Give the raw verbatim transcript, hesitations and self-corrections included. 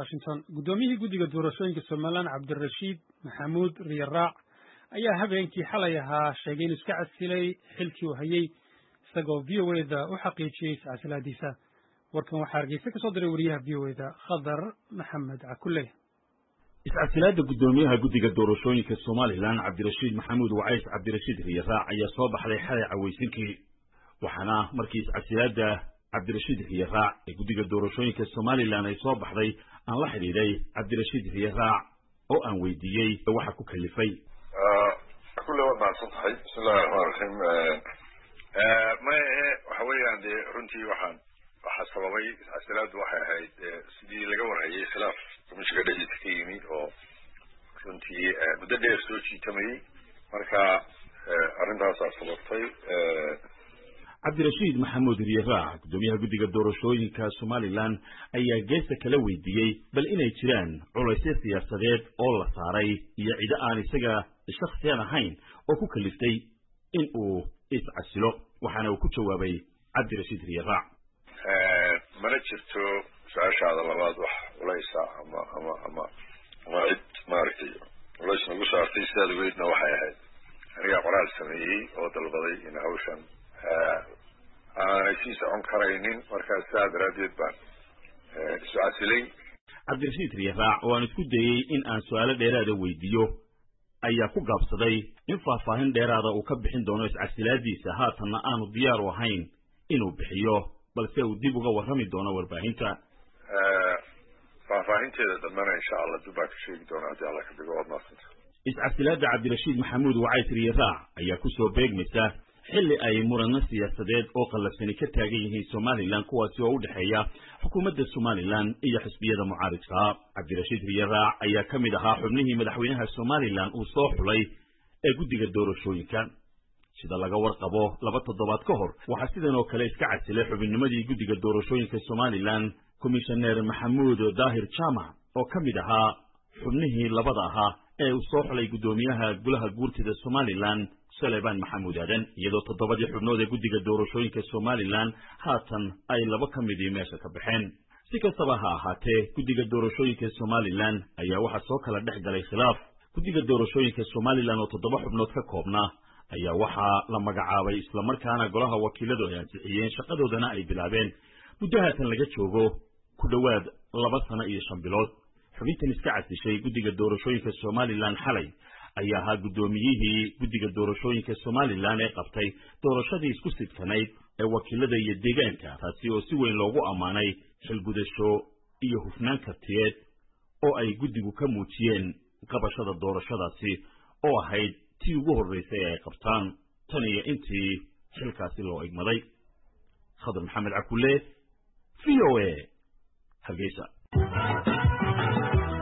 Washington gudoomiyihii guddiga doorashooyinka Soomaaliland Cabdirashiid Maxamuud Riyaraac ayaa habeenkii xalay ahaa sheegay inuu iska casilay xilkii uu hayay isagoo V O A da u xaqiijiyay iscasilaadiisa. warkan waxaa Hargeysa ka soo diray wariyaha V O A da Khadar Maxamed Cakulle. iscasilaada gudoomiyaha guddiga doorashooyinka Soomaaliland Cabdirashiid Maxamuud Wacays Cabdirashiid Riyaraac ayaa soo baxday xalay cawaysinkii waxaana markii iscasilaada Cabdirashiid Riyaraac ee guddiga doorashooyinka Soomaaliland ay soo baxday aan la xiriiray Cabdirashiid Riyaraac oo aan weydiiyay waxa ku kalifay kulle waa maadsantahay bismillaahi raxmaani raxiim ma waxa weeyaan dee runtii waxaan waxaa sababay iscasilaadu waxay ahayd sidii laga warhayay khilaaf komishiga dhexdiisa ka yimi oo runtii muddo dheer soo jiitamayay marka arrintaasaa sababtay. Cabdirashiid Maxamuud Riyaraac gudoomiyaha guddiga doorashooyinka Soomaaliland ayaa geesta kala weydiiyay bal inay jiraan culaysyo siyaasadeed oo la saaray iyo cid aan isaga shakhsiyan ahayn oo ku kaliftay in uu iscasilo waxaana uu ku jawaabay Cabdirashiid Riyaraac mana jirto su'aashaada labaad wax culaysa ama ama ama ama cid maaragtay culays nagu saartay sidaad weydna waxay ahayd anigaa qoraal sameeyey oo dalbaday in hawshan aanay sii socon karaynin markaas saa daraadeed baan isu casilay. Cabdirashiid Riyaraac oo aan isku dayay in aan su'aalo dheeraada weydiiyo ayaa ku gaabsaday in faahfaahin dheeraada uu ka bixin doono iscasilaadiisa haatanna aanu diyaar u ahayn inuu bixiyo balse uu dib uga warrami doono warbaahinta. faahfaahinteeda dambena insha allah dib baan ka sheegi doona haddii alla ka dhigo waad mahadsanta. iscasilaada Cabdirashiid Maxamuud Wacays Riyaraac ayaa ku soo beegmaysa xilli ay murano siyaasadeed oo qalafsani ka taagan yihiin Soomaaliland kuwaasi oo u dhexeeya xukuumadda Soomaaliland iyo xisbiyada mucaaridka. Cabdirashiid Riyaraac ayaa ka mid ahaa xubnihii madaxweynaha Soomaaliland uu soo xulay ee guddiga doorashooyinka sida laga warqabo laba toddobaad ka hor waxaa sidan oo kale iska casilay xubinnimadii guddiga doorashooyinka Soomaaliland Commissioner Maxamuud Daahir Jaamac oo ka mid ahaa xubnihii labada ahaa ee uu soo xulay gudoomiyaha golaha guurtida Soomaaliland Suleymaan Maxamuud Aadan iyadoo toddobadii xubnood ee guddiga doorashooyinka Soomaaliland haatan ay laba ka mid meesha ka baxeen. si kastaba ha ahaatee guddiga doorashooyinka Soomaaliland ayaa waxa soo kala dhex galay khilaaf. guddiga doorashooyinka Soomaaliland oo toddoba xubnood ka koobnaa ayaa waxaa la magacaabay isla markaana golaha wakiiladu ay ansixiyeen shaqadoodana ay bilaabeen muddo haatan laga joogo ku dhowaad laba sano iyo shan bilood. xubintan iska casishay guddiga doorashooyinka Soomaaliland xalay ayaa ahaa gudoomiyihii guddiga doorashooyinka Soomaaliland ee qabtay doorashadii isku sidkanayd ee wakiilada iyo deegaanka taasi oo si weyn loogu ammaanay xilgudasho iyo hufnaan kartiyeed oo ay guddigu ka muujiyeen qabashada doorashadaasi oo ahayd tii ugu horreysay ay qabtaan tan iyo intii xilkaasi loo igmaday. Khadar Maxamed Cakulle V O A Hargeysa.